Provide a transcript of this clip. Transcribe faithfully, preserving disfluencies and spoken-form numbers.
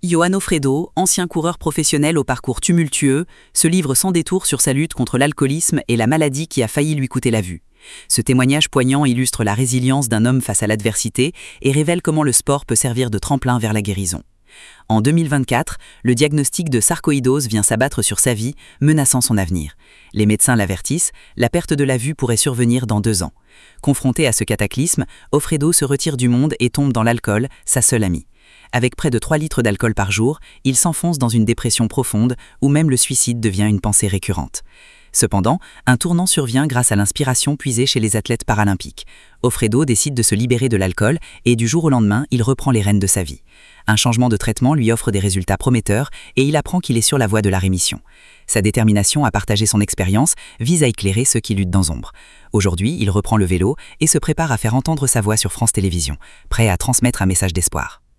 Johan Offredo, ancien coureur professionnel au parcours tumultueux, se livre sans détour sur sa lutte contre l'alcoolisme et la maladie qui a failli lui coûter la vue. Ce témoignage poignant illustre la résilience d'un homme face à l'adversité et révèle comment le sport peut servir de tremplin vers la guérison. En deux mille vingt-quatre, le diagnostic de sarcoïdose vient s'abattre sur sa vie, menaçant son avenir. Les médecins l'avertissent, la perte de la vue pourrait survenir dans deux ans. Confronté à ce cataclysme, Offredo se retire du monde et tombe dans l'alcool, sa seule amie. Avec près de trois litres d'alcool par jour, il s'enfonce dans une dépression profonde où même le suicide devient une pensée récurrente. Cependant, un tournant survient grâce à l'inspiration puisée chez les athlètes paralympiques. Offredo décide de se libérer de l'alcool et du jour au lendemain, il reprend les rênes de sa vie. Un changement de traitement lui offre des résultats prometteurs et il apprend qu'il est sur la voie de la rémission. Sa détermination à partager son expérience vise à éclairer ceux qui luttent dans l'ombre. Aujourd'hui, il reprend le vélo et se prépare à faire entendre sa voix sur France Télévisions, prêt à transmettre un message d'espoir.